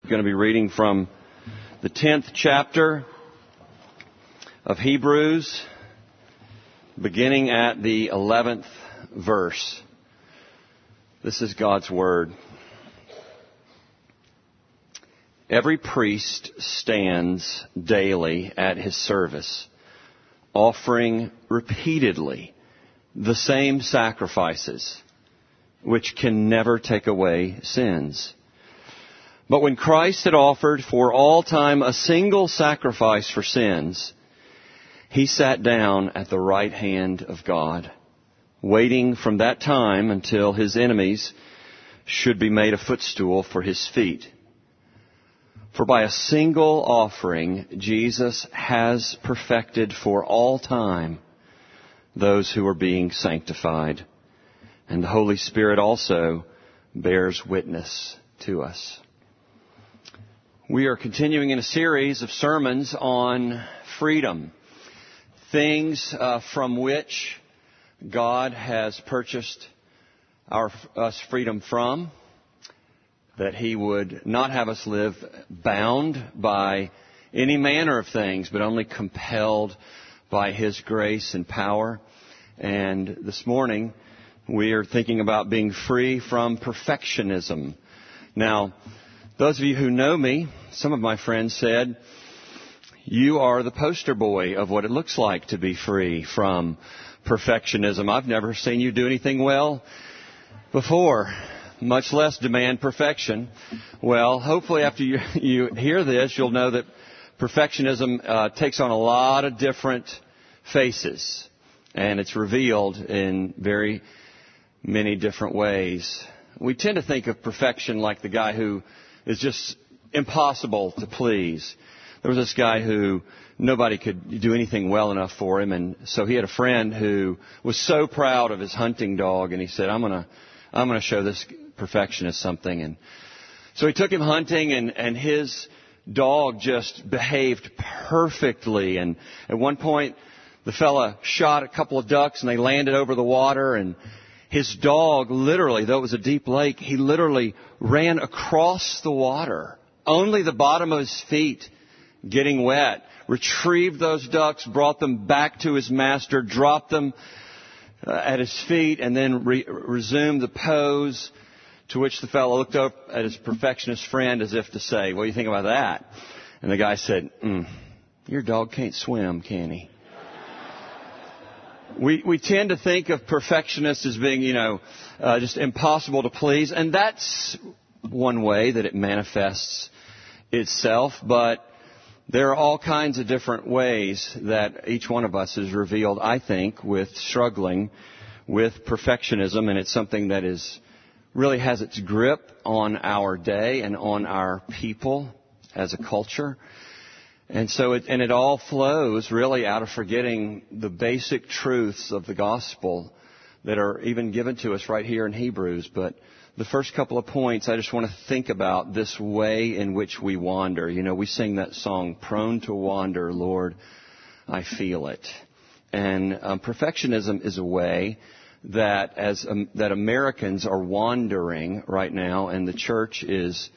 going to be reading from the 10th chapter of Hebrews, beginning at the 11th verse. This is God's Word. Every priest stands daily at his service, offering repeatedly the same sacrifices, which can never take away sins. But when Christ had offered for all time a single sacrifice for sins, He sat down at the right hand of God, waiting from that time until His enemies should be made a footstool for His feet. For by a single offering, Jesus has perfected for all time those who are being sanctified. And the Holy Spirit also bears witness to us. We are continuing in a series of sermons on freedom. Things from which God has purchased us freedom from. That He would not have us live bound by any manner of things, but only compelled by His grace and power. And this morning, we are thinking about being free from perfectionism. Now, those of you who know me, some of my friends said, you are the poster boy of what it looks like to be free from perfectionism. I've never seen you do anything well before, much less demand perfection. Well, hopefully after you hear this, you'll know that perfectionism takes on a lot of different faces, and it's revealed in very many different ways. We tend to think of perfection like the guy who is just impossible to please. There was this guy who nobody could do anything well enough for him, and so he had a friend who was so proud of his hunting dog, and he said, I'm gonna show this perfectionist something. And so he took him hunting, and his dog just behaved perfectly. And at one point, the fella shot a couple of ducks, and they landed over the water, and his dog literally, though it was a deep lake, he literally ran across the water, only the bottom of his feet getting wet, retrieved those ducks, brought them back to his master, dropped them at his feet, and then resumed the pose, to which the fellow looked up at his perfectionist friend as if to say, what do you think about that? And the guy said, your dog can't swim, can he? We tend to think of perfectionists as being, just impossible to please. And that's one way that it manifests itself. But there are all kinds of different ways that each one of us is revealed, I think, with struggling with perfectionism. And it's something that really has its grip on our day and on our people as a culture. And so it all flows really out of forgetting the basic truths of the gospel that are even given to us right here in Hebrews. But the first couple of points, I just want to think about this way in which we wander. We sing that song, Prone to Wander, Lord, I Feel It. And perfectionism is a way that that Americans are wandering right now, and the church is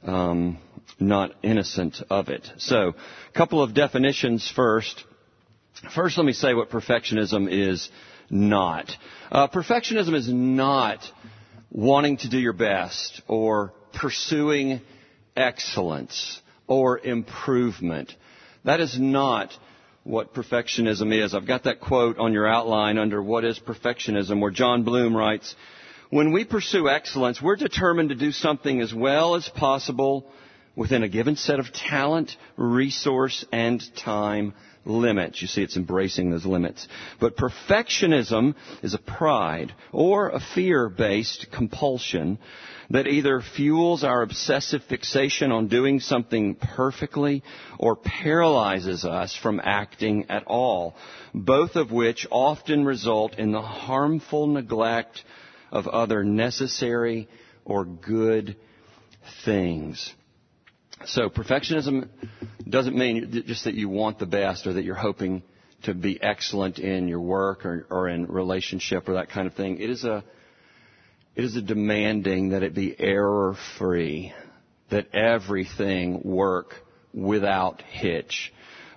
not innocent of it. So, a couple of definitions first. First, let me say what perfectionism is not. Perfectionism is not wanting to do your best or pursuing excellence or improvement. That is not what perfectionism is. I've got that quote on your outline under What is Perfectionism, where John Bloom writes, when we pursue excellence, we're determined to do something as well as possible within a given set of talent, resource, and time limits. You see, it's embracing those limits. But perfectionism is a pride or a fear-based compulsion that either fuels our obsessive fixation on doing something perfectly or paralyzes us from acting at all, both of which often result in the harmful neglect of other necessary or good things. So perfectionism doesn't mean just that you want the best or that you're hoping to be excellent in your work or in relationship or that kind of thing. It is a demanding that it be error-free, that everything work without hitch.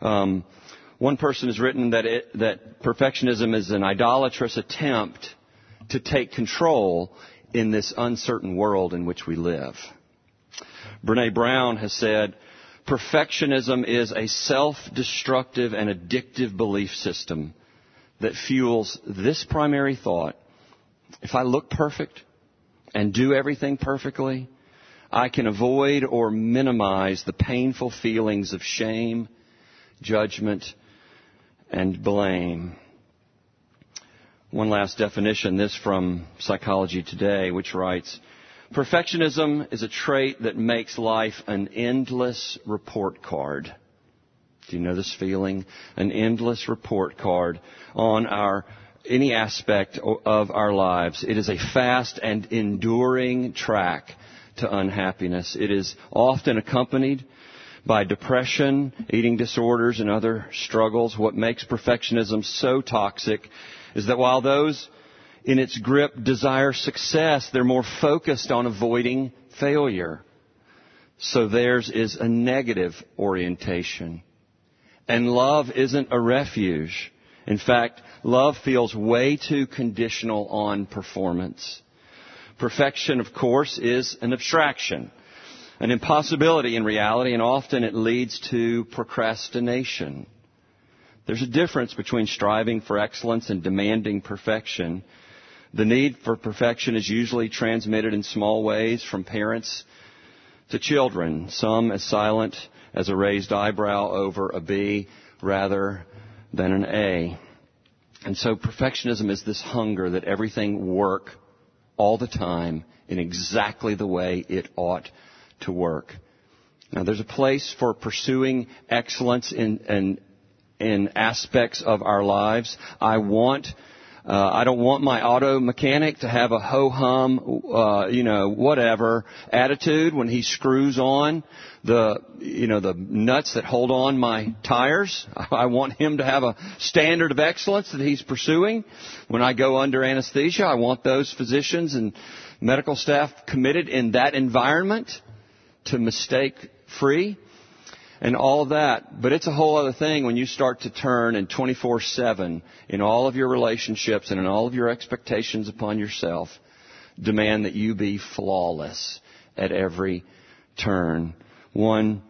One person has written that perfectionism is an idolatrous attempt to take control in this uncertain world in which we live. Brene Brown has said, perfectionism is a self-destructive and addictive belief system that fuels this primary thought: if I look perfect and do everything perfectly, I can avoid or minimize the painful feelings of shame, judgment, and blame. One last definition, this from Psychology Today, which writes, perfectionism is a trait that makes life an endless report card. Do you know this feeling? An endless report card on any aspect of our lives. It is a fast and enduring track to unhappiness. It is often accompanied by depression, eating disorders, and other struggles. What makes perfectionism so toxic is that while those in its grip desire success, they're more focused on avoiding failure. So theirs is a negative orientation. And love isn't a refuge. In fact, love feels way too conditional on performance. Perfection, of course, is an abstraction, an impossibility in reality, and often it leads to procrastination. There's a difference between striving for excellence and demanding perfection. The need for perfection is usually transmitted in small ways from parents to children, some as silent as a raised eyebrow over a B rather than an A. And so perfectionism is this hunger that everything work all the time in exactly the way it ought to work. Now, there's a place for pursuing excellence in aspects of our lives. I don't want my auto mechanic to have a ho-hum, whatever attitude when he screws on the nuts that hold on my tires. I want him to have a standard of excellence that he's pursuing. When I go under anesthesia, I want those physicians and medical staff committed in that environment to mistake-free and all of that. But it's a whole other thing when you start to turn and 24/7 in all of your relationships and in all of your expectations upon yourself demand that you be flawless at every turn. One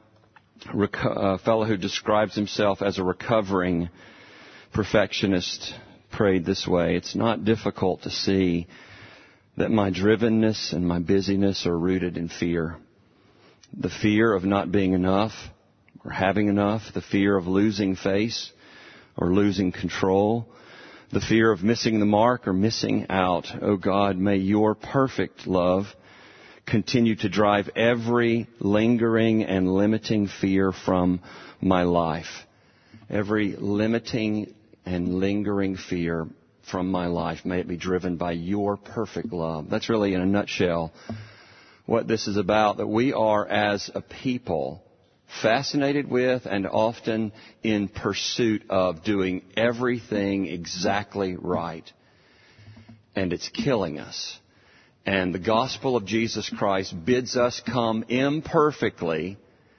fellow who describes himself as a recovering perfectionist prayed this way: it's not difficult to see that my drivenness and my busyness are rooted in fear. The fear of not being enough or having enough, the fear of losing face or losing control, the fear of missing the mark or missing out. Oh God, may your perfect love continue to drive every lingering and limiting fear from my life. Every limiting and lingering fear from my life, may it be driven by your perfect love. That's really, in a nutshell, what this is about, that we are as a people fascinated with and often in pursuit of doing everything exactly right. And it's killing us. And the gospel of Jesus Christ bids us come imperfectly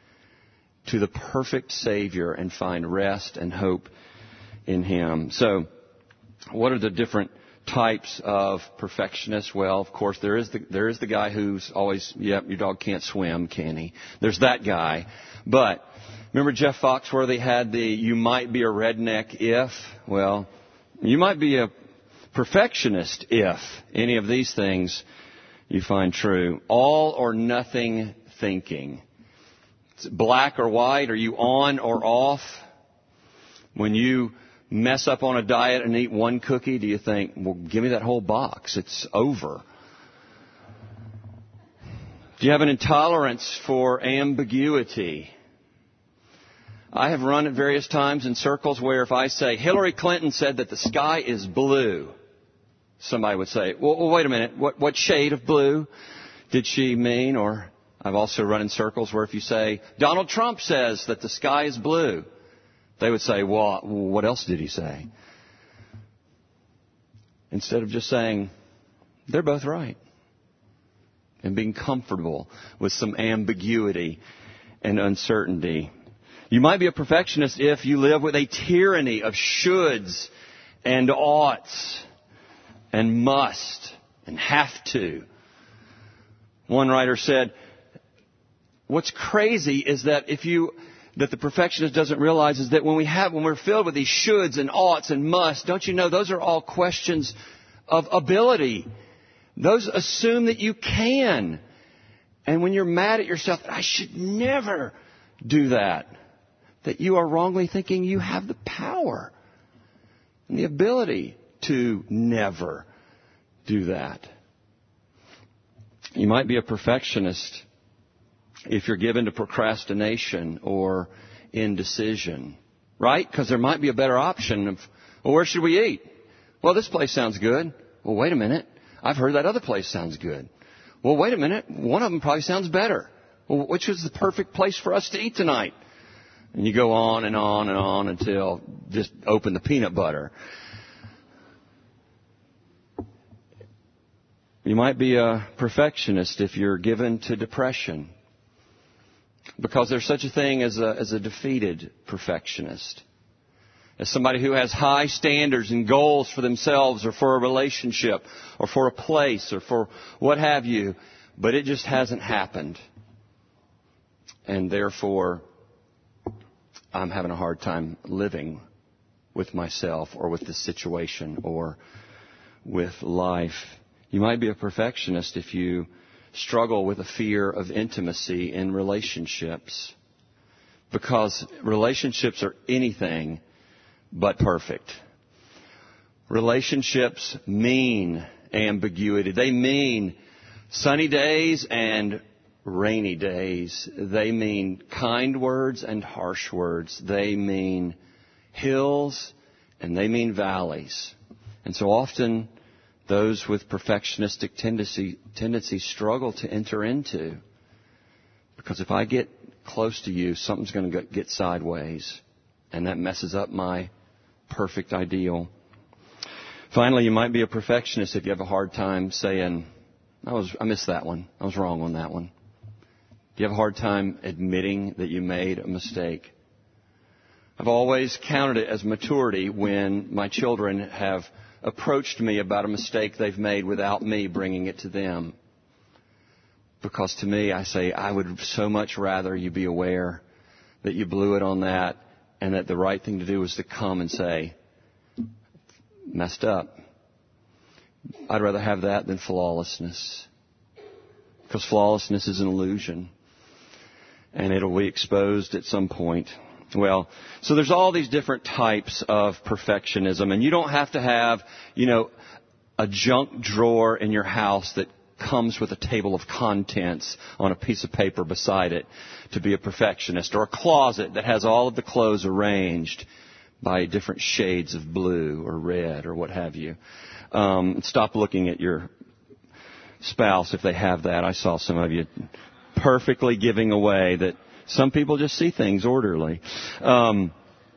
to the perfect Savior and find rest and hope in Him. So, what are the different types of perfectionists? Well, of course, there is the guy who's always, your dog can't swim, can he? There's that guy. But remember Jeff Foxworthy had you might be a redneck if, well, you might be a perfectionist if any of these things you find true. All or nothing thinking. It's black or white. Are you on or off? When you mess up on a diet and eat one cookie, do you think, well, give me that whole box, it's over? Do you have an intolerance for ambiguity? I have run at various times in circles where if I say, Hillary Clinton said that the sky is blue, somebody would say, well, wait a minute, what shade of blue did she mean? Or I've also run in circles where if you say, Donald Trump says that the sky is blue, they would say, well, what else did he say? Instead of just saying, they're both right. and being comfortable with some ambiguity and uncertainty. You might be a perfectionist if you live with a tyranny of shoulds and oughts and must and have to. One writer said, what's crazy is that that the perfectionist doesn't realize is that when we're filled with these shoulds and oughts and musts, don't you know those are all questions of ability. Those assume that you can. And when you're mad at yourself, I should never do that, that you are wrongly thinking you have the power and the ability to never do that. You might be a perfectionist if you're given to procrastination or indecision, right? Because there might be a better option of, well, where should we eat? Well, this place sounds good. Well, wait a minute. I've heard that other place sounds good. Well, wait a minute. One of them probably sounds better. Well, which is the perfect place for us to eat tonight? And you go on and on and on until just open the peanut butter. You might be a perfectionist if you're given to depression, because there's such a thing as a defeated perfectionist. As somebody who has high standards and goals for themselves or for a relationship or for a place or for what have you, but it just hasn't happened. And therefore, I'm having a hard time living with myself or with the situation or with life. You might be a perfectionist if you struggle with a fear of intimacy in relationships, because relationships are anything but perfect. Relationships mean ambiguity. They mean sunny days and rainy days. They mean kind words and harsh words. They mean hills and they mean valleys. And so often those with perfectionistic tendencies struggle to enter into. Because if I get close to you, something's going to get sideways. And that messes up my perfect ideal. Finally, you might be a perfectionist if you have a hard time saying, I missed that one. I was wrong on that one. Do you have a hard time admitting that you made a mistake? I've always counted it as maturity when my children have approached me about a mistake they've made without me bringing it to them. Because to me, I say, I would so much rather you be aware that you blew it on that, and that the right thing to do was to come and say, messed up. I'd rather have that than flawlessness. Because flawlessness is an illusion. And it'll be exposed at some point. Well, so there's all these different types of perfectionism. And you don't have to have, a junk drawer in your house that comes with a table of contents on a piece of paper beside it to be a perfectionist, or a closet that has all of the clothes arranged by different shades of blue or red or what have you. Stop looking at your spouse if they have that. I saw some of you perfectly giving away that some people just see things orderly. And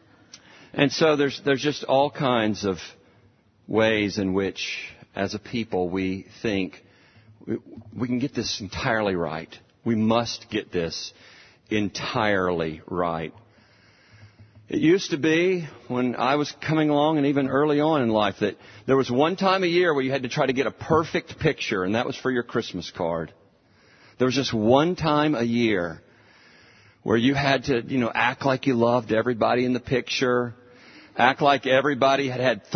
so there's just all kinds of ways in which, as a people, we think we can get this entirely right. We must get this entirely right. It used to be, when I was coming along and even early on in life, that there was one time a year where you had to try to get a perfect picture, and that was for your Christmas card. There was just one time a year where you had to, act like you loved everybody in the picture, act like everybody had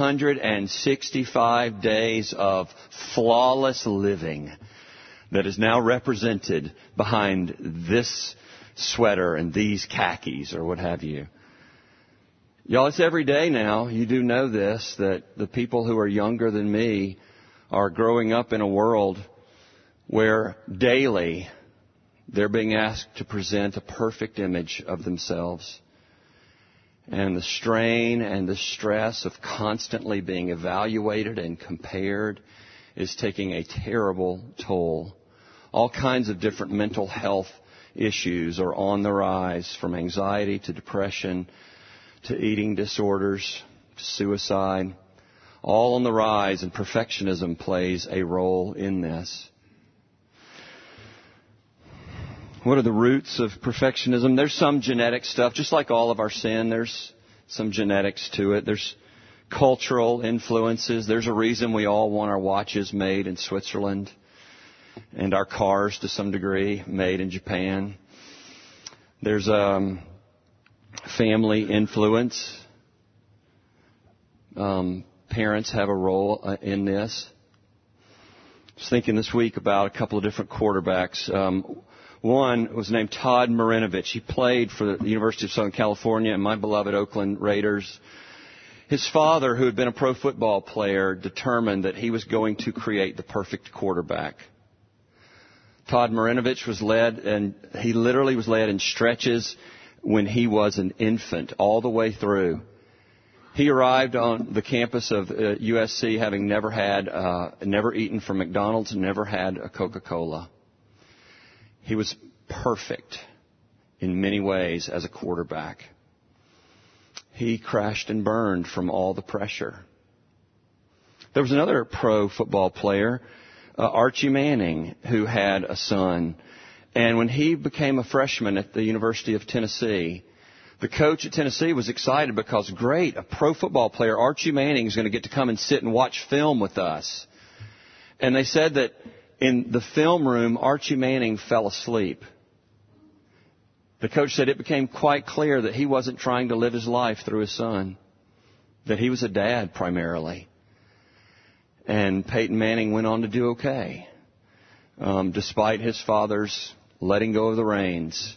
365 days of flawless living that is now represented behind this sweater and these khakis or what have you. Y'all, it's every day now. You do know this, that the people who are younger than me are growing up in a world where daily they're being asked to present a perfect image of themselves. And the strain and the stress of constantly being evaluated and compared is taking a terrible toll. All kinds of different mental health issues are on the rise, from anxiety to depression to eating disorders to suicide. All on the rise, and perfectionism plays a role in this. What are the roots of perfectionism? There's some genetic stuff, just like all of our sin. There's some genetics to it. There's cultural influences. There's a reason we all want our watches made in Switzerland and our cars, to some degree, made in Japan. There's family influence. Parents have a role in this. I was thinking this week about a couple of different quarterbacks. One was named Todd Marinovich. He played for the University of Southern California and my beloved Oakland Raiders. His father, who had been a pro football player, determined that he was going to create the perfect quarterback. Todd Marinovich was led, and he literally was led in stretches when he was an infant, all the way through. He arrived on the campus of USC having never eaten from McDonald's and never had a Coca-Cola. He was perfect in many ways as a quarterback. He crashed and burned from all the pressure. There was another pro football player, Archie Manning, who had a son. And when he became a freshman at the University of Tennessee, the coach at Tennessee was excited because, great, a pro football player, Archie Manning, is going to get to come and sit and watch film with us. And they said that in the film room, Archie Manning fell asleep. The coach said it became quite clear that he wasn't trying to live his life through his son, that he was a dad primarily. And Peyton Manning went on to do okay, despite his father's letting go of the reins.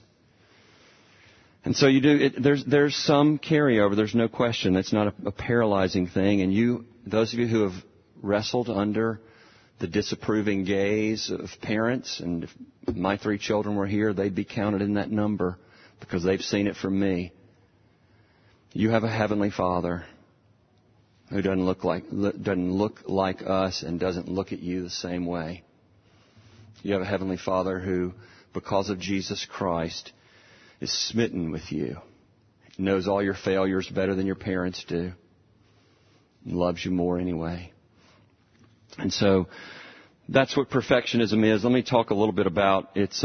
And so there's some carryover. There's no question. It's not a paralyzing thing. And those of you who have wrestled under the disapproving gaze of parents, and if my 3 children were here, they'd be counted in that number because they've seen it from me. You have a heavenly Father who doesn't look like us and doesn't look at you the same way. You have a heavenly Father who, because of Jesus Christ, is smitten with you. He knows all your failures better than your parents do. He loves you more anyway. And so that's what perfectionism is. Let me talk a little bit about its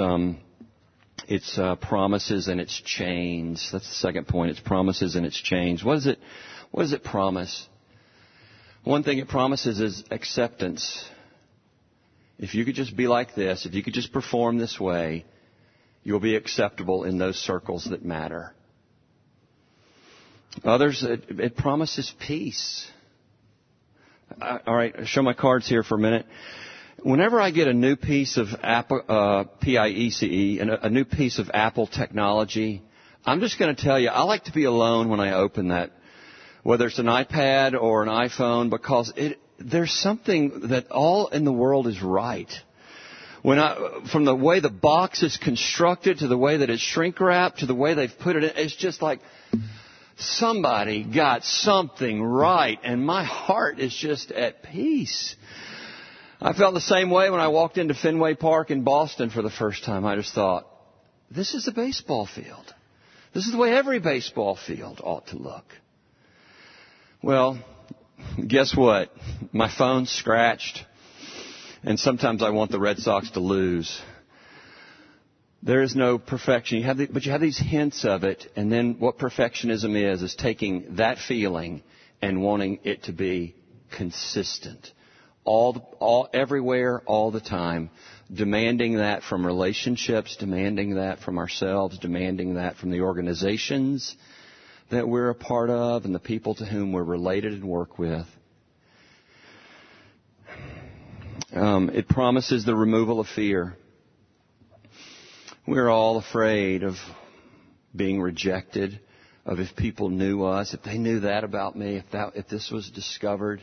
promises and its chains. That's the second point. Its promises and its chains. What does it promise? One thing it promises is acceptance. If you could just be like this, if you could just perform this way, you'll be acceptable in those circles that matter. Others, it promises peace. All right, I'll show my cards here for a minute. Whenever I get a new piece of Apple, PIECE, and a new piece of Apple technology, I'm just going to tell you, I like to be alone when I open that, whether it's an iPad or an iPhone, because there's something that all in the world is right. From the way the box is constructed to the way that it's shrink wrapped to the way they've put it in, it's just like somebody got something right, and my heart is just at peace. I felt the same way when I walked into Fenway Park in Boston for the first time. I just thought, this is a baseball field. This is the way every baseball field ought to look. Well, guess what? My phone's scratched, and sometimes I want the Red Sox to lose. There is no perfection. But you have these hints of it, and then what perfectionism is taking that feeling and wanting it to be consistent. Everywhere, all the time. Demanding that from relationships, demanding that from ourselves, demanding that from the organizations that we're a part of and the people to whom we're related and work with. It promises the removal of fear. We're all afraid of being rejected, of if people knew us, if they knew that about me, if this was discovered.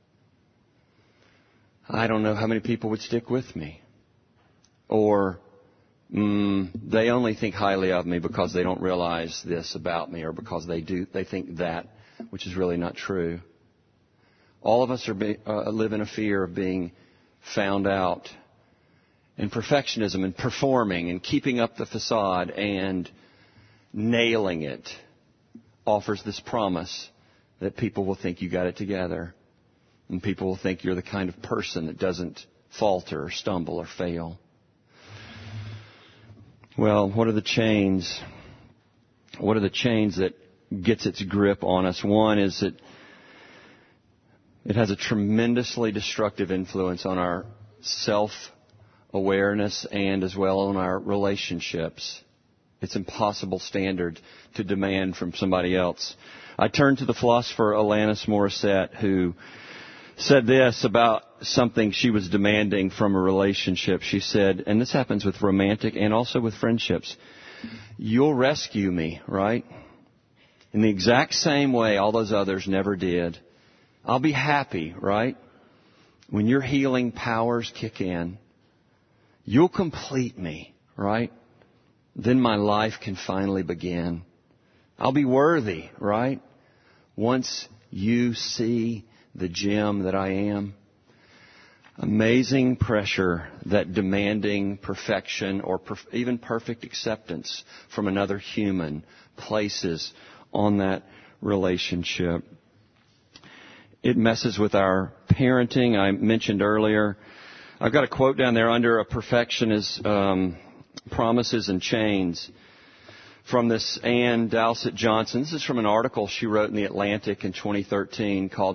I don't know how many people would stick with me. Or they only think highly of me because they don't realize this about me, or because they think that, which is really not true. All of us live in a fear of being found out. And perfectionism and performing and keeping up the facade and nailing it offers this promise that people will think you got it together. And people will think you're the kind of person that doesn't falter or stumble or fail. Well, what are the chains? What are the chains that gets its grip on us? One is that it has a tremendously destructive influence on our self-awareness and as well on our relationships. It's impossible standard to demand from somebody else. I turn to the philosopher Alanis Morissette, who said this about something she was demanding from a relationship. She said, and this happens with romantic and also with friendships, "You'll rescue me, right? In the exact same way all those others never did. I'll be happy, right? When your healing powers kick in, you'll complete me, right? Then my life can finally begin. I'll be worthy, right? Once you see the gem that I am." Amazing pressure that demanding perfection or even perfect acceptance from another human places on that relationship. It messes with our parenting. I mentioned earlier, I've got a quote down there under a perfection is promises and chains from this Ann Dowsett Johnson. This is from an article she wrote in The Atlantic in 2013 called,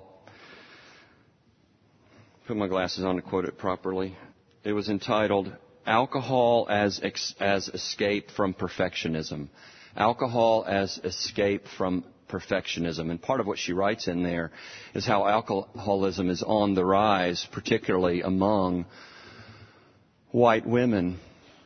put my glasses on to quote it properly. It was entitled, "Alcohol as Escape from Perfectionism." Alcohol as escape from perfectionism. And part of what she writes in there is how alcoholism is on the rise, particularly among white women,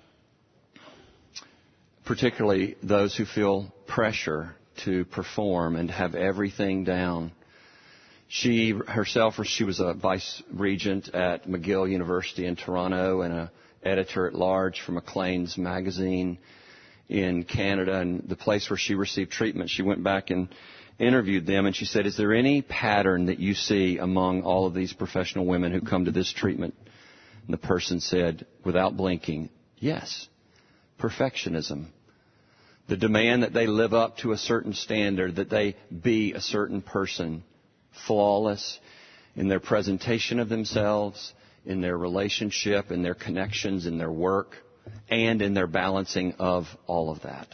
particularly those who feel pressure to perform and have everything down. She herself, she was a vice regent at McGill University in Toronto and an editor at large for Maclean's magazine in Canada. And the place where she received treatment, she went back and interviewed them, and she said, "Is there any pattern that you see among all of these professional women who come to this treatment?" And the person said, without blinking, "Yes, perfectionism. The demand that they live up to a certain standard, that they be a certain person, flawless in their presentation of themselves, in their relationship, in their connections, in their work, and in their balancing of all of that."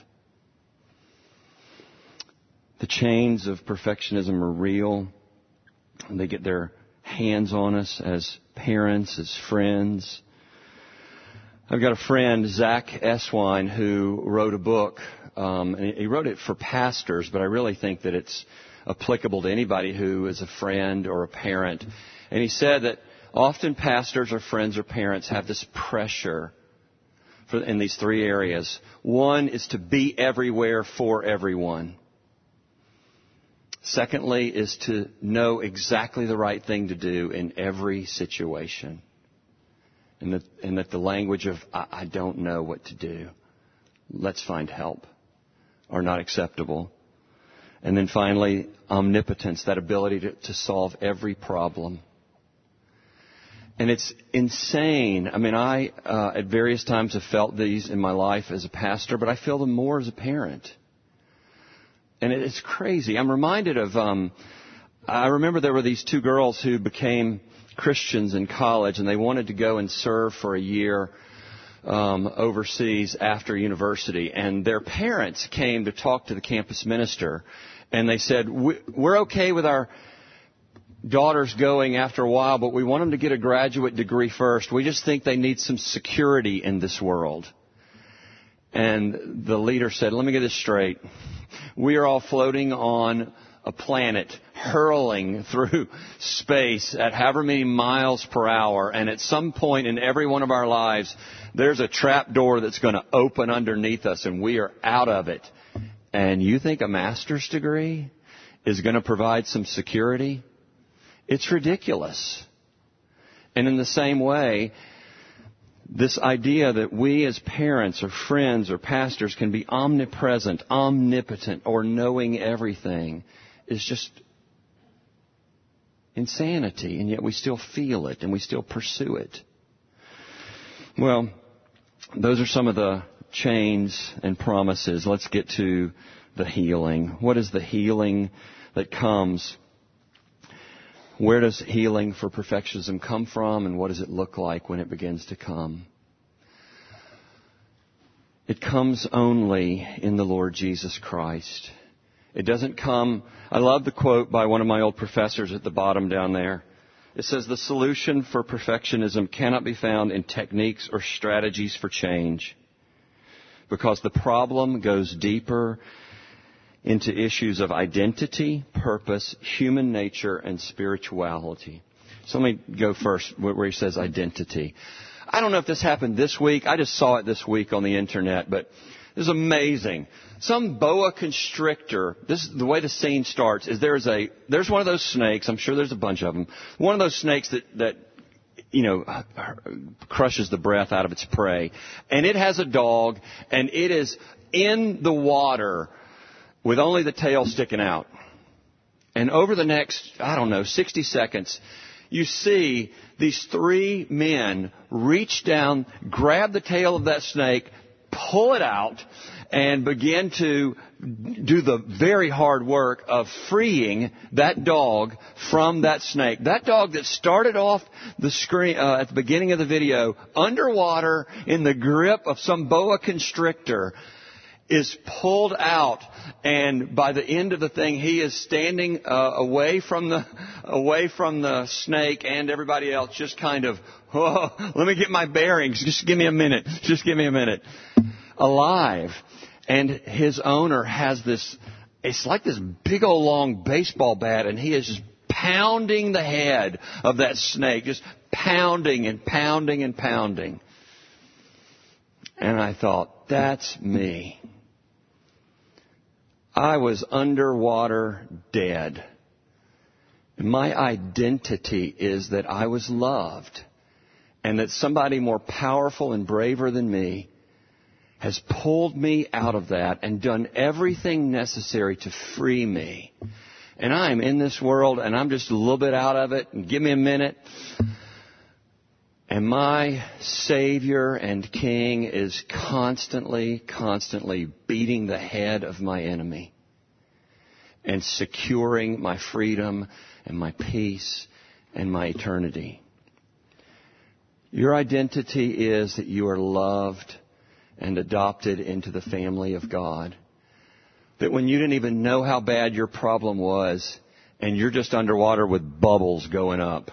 The chains of perfectionism are real. They get their hands on us as parents, as friends. I've got a friend, Zach Eswine, who wrote a book. And he wrote it for pastors, but I really think that it's applicable to anybody who is a friend or a parent. And he said that often pastors or friends or parents have this pressure in these three areas. One is to be everywhere for everyone. Secondly is to know exactly the right thing to do in every situation. And that the language of, I don't know what to do, let's find help, are not acceptable. And then finally, omnipotence, that ability to solve every problem. And it's insane. I mean, I at various times have felt these in my life as a pastor, but I feel them more as a parent. And it's crazy. I'm reminded of, I remember there were these two girls who became Christians in college, and they wanted to go and serve for a year overseas after university. And their parents came to talk to the campus minister, and they said, we're okay with our daughters going after a while, but we want them to get a graduate degree first. We just think they need some security in this world. And the leader said, let me get this straight. We are all floating on a planet, hurling through space at however many miles per hour. And at some point in every one of our lives, there's a trap door that's going to open underneath us, and we are out of it. And you think a master's degree is going to provide some security? It's ridiculous. And in the same way, this idea that we as parents or friends or pastors can be omnipresent, omnipotent, or knowing everything is just insanity, and yet we still feel it and we still pursue it. Well, those are some of the chains and promises. Let's get to the healing. What is the healing that comes? Where does healing for perfectionism come from, and what does it look like when it begins to come? It comes only in the Lord Jesus Christ. It doesn't come... I love the quote by one of my old professors at the bottom down there. It says, the solution for perfectionism cannot be found in techniques or strategies for change, because the problem goes deeper into issues of identity, purpose, human nature, and spirituality. So let me go first where he says identity. I don't know if this happened this week. I just saw it this week on the internet, but it was amazing. Some boa constrictor, the way the scene starts is there's one of those snakes, I'm sure there's a bunch of them, one of those snakes that crushes the breath out of its prey. And it has a dog, and it is in the water with only the tail sticking out. And over the next, 60 seconds, you see these three men reach down, grab the tail of that snake, pull it out, and begin to do the very hard work of freeing that dog from that snake. That dog that started off the screen at the beginning of the video underwater in the grip of some boa constrictor is pulled out, and by the end of the thing, he is standing away from the snake and everybody else, just kind of, let me get my bearings. Just give me a minute. Alive. And his owner has this, it's like this big old long baseball bat, and he is just pounding the head of that snake, just pounding and pounding and pounding. And I thought, that's me. I was underwater dead. My identity is that I was loved, and that somebody more powerful and braver than me has pulled me out of that and done everything necessary to free me. And I'm in this world, and I'm just a little bit out of it, and give me a minute. And my Savior and King is constantly beating the head of my enemy and securing my freedom and my peace and my eternity. Your identity is that you are loved and adopted into the family of God. That when you didn't even know how bad your problem was, and you're just underwater with bubbles going up,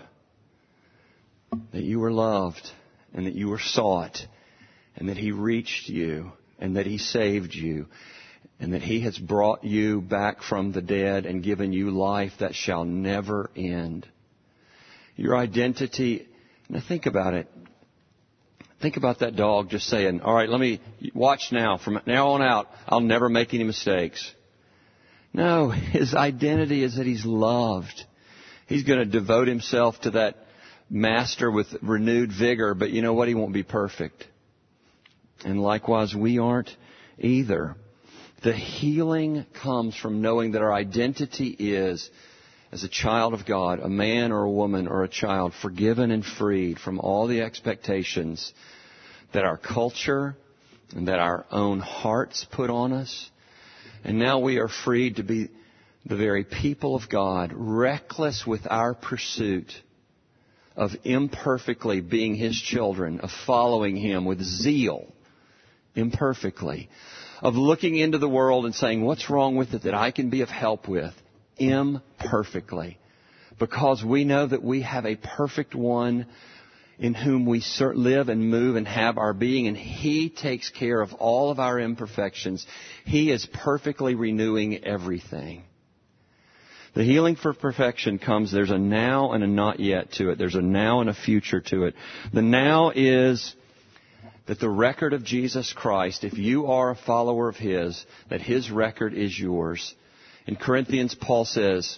that you were loved, and that you were sought, and that He reached you, and that He saved you, and that He has brought you back from the dead and given you life that shall never end. Your identity, now think about it. Think about that dog just saying, all right, let me watch now. From now on out, I'll never make any mistakes. No, his identity is that he's loved. He's going to devote himself to that master with renewed vigor, but you know what? He won't be perfect. And likewise, we aren't either. The healing comes from knowing that our identity is, as a child of God, a man or a woman or a child, forgiven and freed from all the expectations that our culture and that our own hearts put on us. And now we are freed to be the very people of God, reckless with our pursuit of imperfectly being His children, of following Him with zeal, imperfectly, of looking into the world and saying, what's wrong with it that I can be of help with, imperfectly, because we know that we have a perfect one in whom we live and move and have our being, and He takes care of all of our imperfections. He is perfectly renewing everything. The healing for perfection comes, there's a now and a not yet to it. There's a now and a future to it. The now is that the record of Jesus Christ, if you are a follower of His, that His record is yours. In Corinthians, Paul says,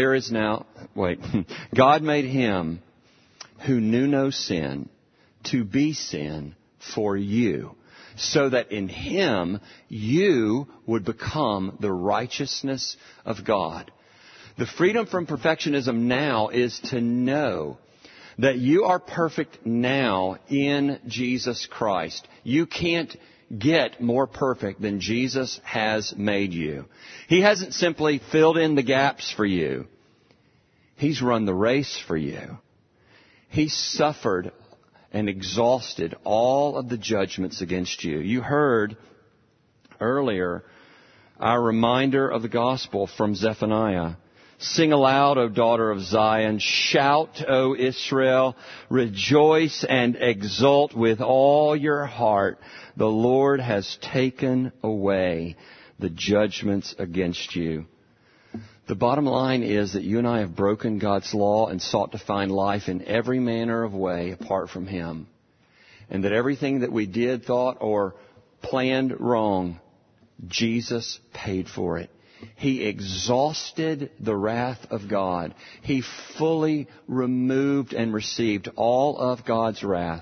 God made Him who knew no sin to be sin for you, so that in Him you would become the righteousness of God. The freedom from perfectionism now is to know that you are perfect now in Jesus Christ. You can't get more perfect than Jesus has made you. He hasn't simply filled in the gaps for you. He's run the race for you. He suffered and exhausted all of the judgments against you. You heard earlier our reminder of the gospel from Zephaniah. Sing aloud, O daughter of Zion. Shout, O Israel. Rejoice and exult with all your heart. The Lord has taken away the judgments against you. The bottom line is that you and I have broken God's law and sought to find life in every manner of way apart from Him. And that everything that we did, thought, or planned wrong, Jesus paid for it. He exhausted the wrath of God. He fully removed and received all of God's wrath.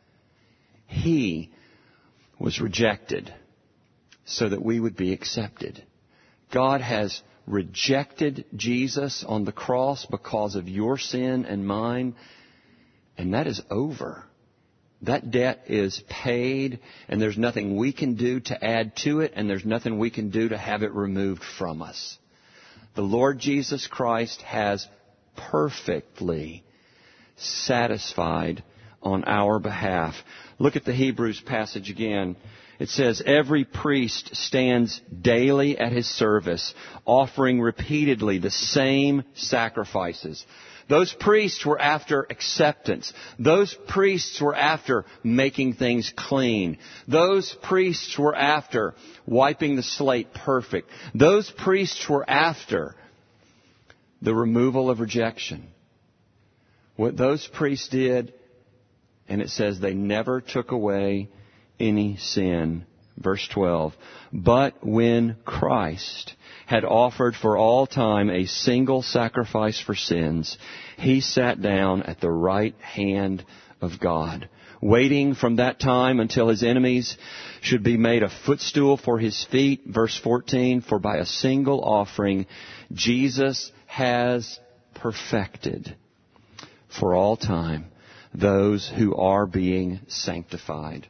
He was rejected so that we would be accepted. God has rejected Jesus on the cross because of your sin and mine, and that is over. That debt is paid, and there's nothing we can do to add to it, and there's nothing we can do to have it removed from us. The Lord Jesus Christ has perfectly satisfied on our behalf. Look at the Hebrews passage again. It says, every priest stands daily at his service, offering repeatedly the same sacrifices. Those priests were after acceptance. Those priests were after making things clean. Those priests were after wiping the slate perfect. Those priests were after the removal of rejection. What those priests did, and it says they never took away any sin. Verse 12. But when Christ had offered for all time a single sacrifice for sins, He sat down at the right hand of God, waiting from that time until His enemies should be made a footstool for His feet. Verse 14. For by a single offering, Jesus has perfected for all time those who are being sanctified.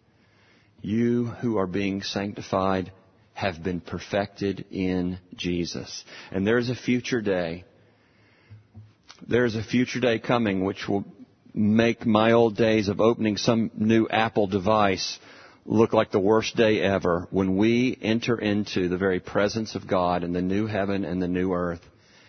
You who are being sanctified have been perfected in Jesus. And there's a future day. There's a future day coming which will make my old days of opening some new Apple device look like the worst day ever when we enter into the very presence of God in the new heaven and the new earth.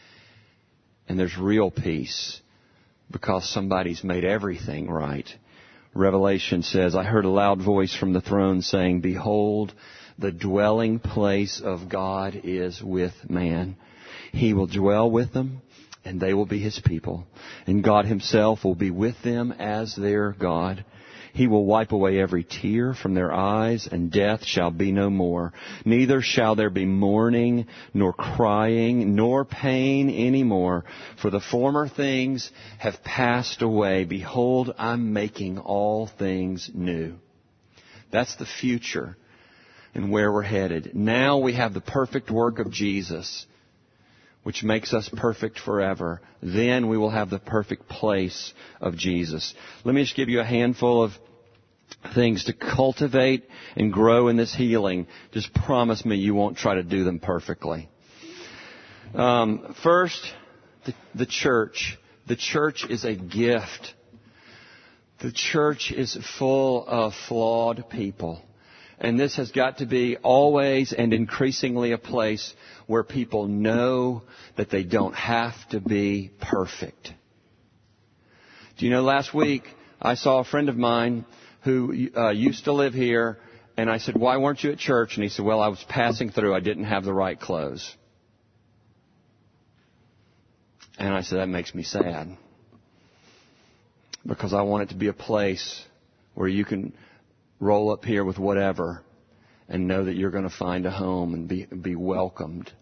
And there's real peace because somebody's made everything right. Revelation says, I heard a loud voice from the throne saying, behold, the dwelling place of God is with man. He will dwell with them, and they will be His people. And God Himself will be with them as their God. He will wipe away every tear from their eyes, and death shall be no more. Neither shall there be mourning, nor crying, nor pain any more. For the former things have passed away. Behold, I'm making all things new. That's the future and where we're headed. Now we have the perfect work of Jesus, which makes us perfect forever. Then we will have the perfect place of Jesus. Let me just give you a handful of things to cultivate and grow in this healing. Just promise me you won't try to do them perfectly. First, the church. The church is a gift. The church is full of flawed people. And this has got to be always and increasingly a place where people know that they don't have to be perfect. Do you know, last week I saw a friend of mine who used to live here, and I said, why weren't you at church? And he said, well, I was passing through. I didn't have the right clothes. And I said, that makes me sad. Because I want it to be a place where you can roll up here with whatever and know that you're going to find a home and be welcomed.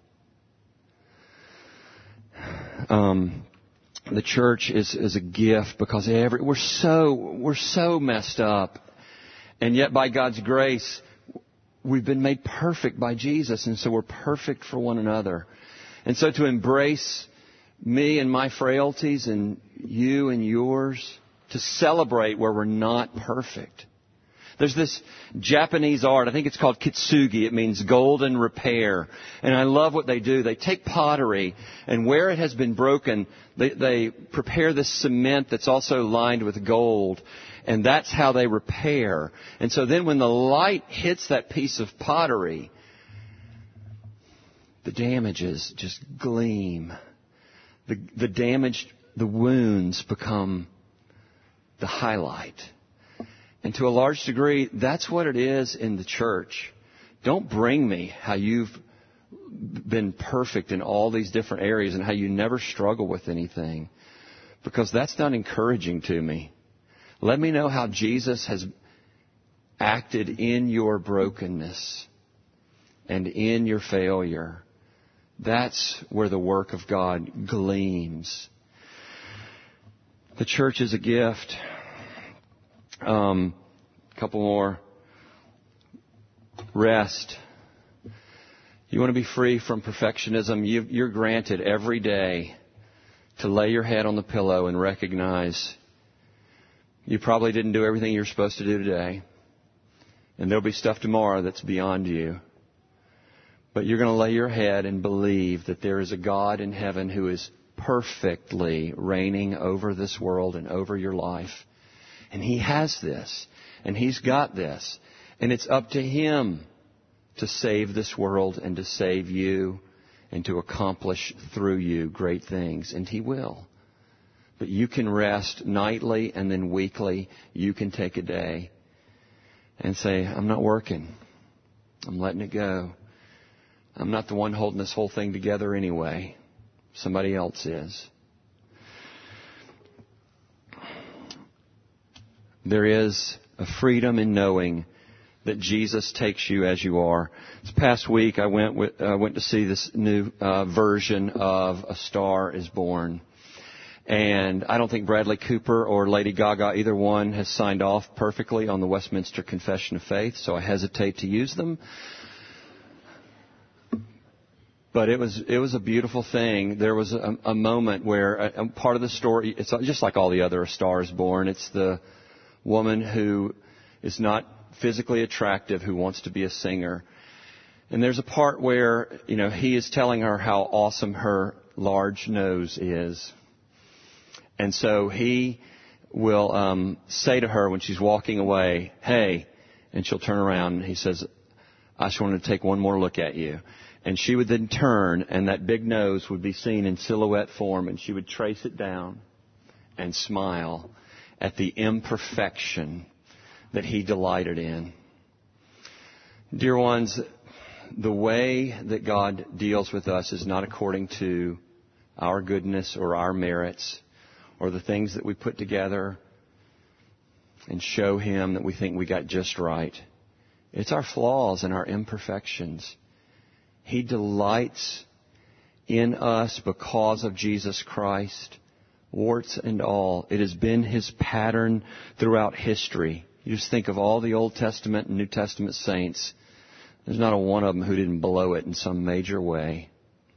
The church is a gift because we're so messed up, and yet by God's grace we've been made perfect by Jesus, and so we're perfect for one another. And so to embrace me and my frailties and you and yours, to celebrate where we're not perfect. There's this Japanese art, I think it's called kitsugi. It means golden repair. And I love what they do. They take pottery, and where it has been broken, they prepare this cement that's also lined with gold. And that's how they repair. And so then when the light hits that piece of pottery, the damages just gleam. The wounds become the highlight. And to a large degree, that's what it is in the church. Don't bring me how you've been perfect in all these different areas and how you never struggle with anything, because that's not encouraging to me. Let me know how Jesus has acted in your brokenness and in your failure. That's where the work of God gleams. The church is a gift. Couple more. Rest. You want to be free from perfectionism? You're granted every day to lay your head on the pillow and recognize you probably didn't do everything you're supposed to do today. And there'll be stuff tomorrow that's beyond you. But you're going to lay your head and believe that there is a God in heaven who is perfectly reigning over this world and over your life. And He has this. And He's got this. And it's up to Him to save this world and to save you and to accomplish through you great things. And He will. But you can rest nightly, and then weekly you can take a day and say, I'm not working. I'm letting it go. I'm not the one holding this whole thing together anyway. Somebody else is. There is a freedom in knowing that Jesus takes you as you are. This past week I went to see this new version of A Star is Born. And I don't think Bradley Cooper or Lady Gaga, either one, has signed off perfectly on the Westminster Confession of Faith, so I hesitate to use them. But it was a beautiful thing. There was a moment where a part of the story, it's just like all the other A Star is Born. It's the woman who is not physically attractive who wants to be a singer. And there's a part where, he is telling her how awesome her large nose is. And so he will say to her when she's walking away, hey, and she'll turn around and he says, I just wanted to take one more look at you. And she would then turn, and that big nose would be seen in silhouette form, and she would trace it down and smile at the imperfection that he delighted in. Dear ones, the way that God deals with us is not according to our goodness or our merits or the things that we put together and show Him that we think we got just right. It's our flaws and our imperfections. He delights in us because of Jesus Christ, warts and all. It has been His pattern throughout history. You just think of all the Old Testament and New Testament saints. There's not a one of them who didn't blow it in some major way.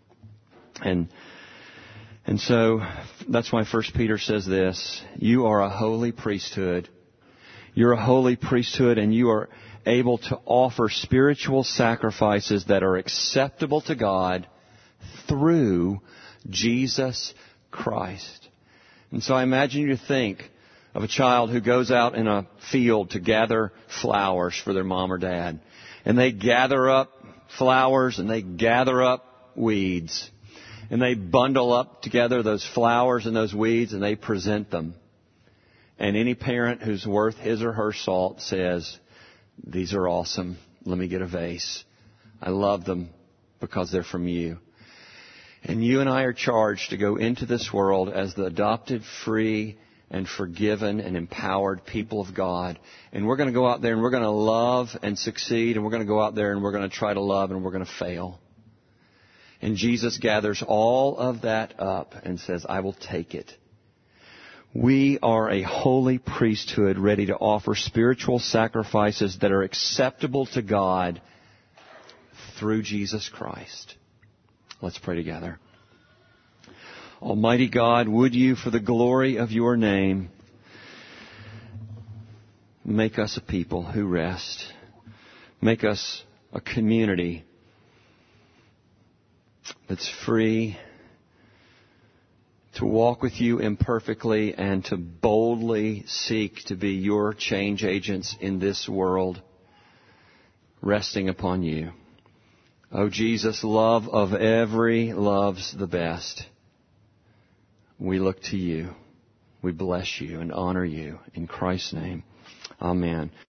And so that's why 1 Peter says this: you are a holy priesthood. You're a holy priesthood, and you are able to offer spiritual sacrifices that are acceptable to God through Jesus Christ. And so I imagine you think of a child who goes out in a field to gather flowers for their mom or dad. And they gather up flowers and they gather up weeds. And they bundle up together those flowers and those weeds and they present them. And any parent who's worth his or her salt says, these are awesome. Let me get a vase. I love them because they're from you. And you and I are charged to go into this world as the adopted, free, and forgiven and empowered people of God. And we're going to go out there and we're going to love and succeed. And we're going to go out there and we're going to try to love and we're going to fail. And Jesus gathers all of that up and says, I will take it. We are a holy priesthood ready to offer spiritual sacrifices that are acceptable to God through Jesus Christ. Let's pray together. Almighty God, would you, for the glory of your name, Make us a people who rest. Make us a community that's free to walk with you imperfectly and to boldly seek to be your change agents in this world, resting upon you. Oh, Jesus, love of every loves the best. We look to you. We bless you and honor you. In Christ's name, amen.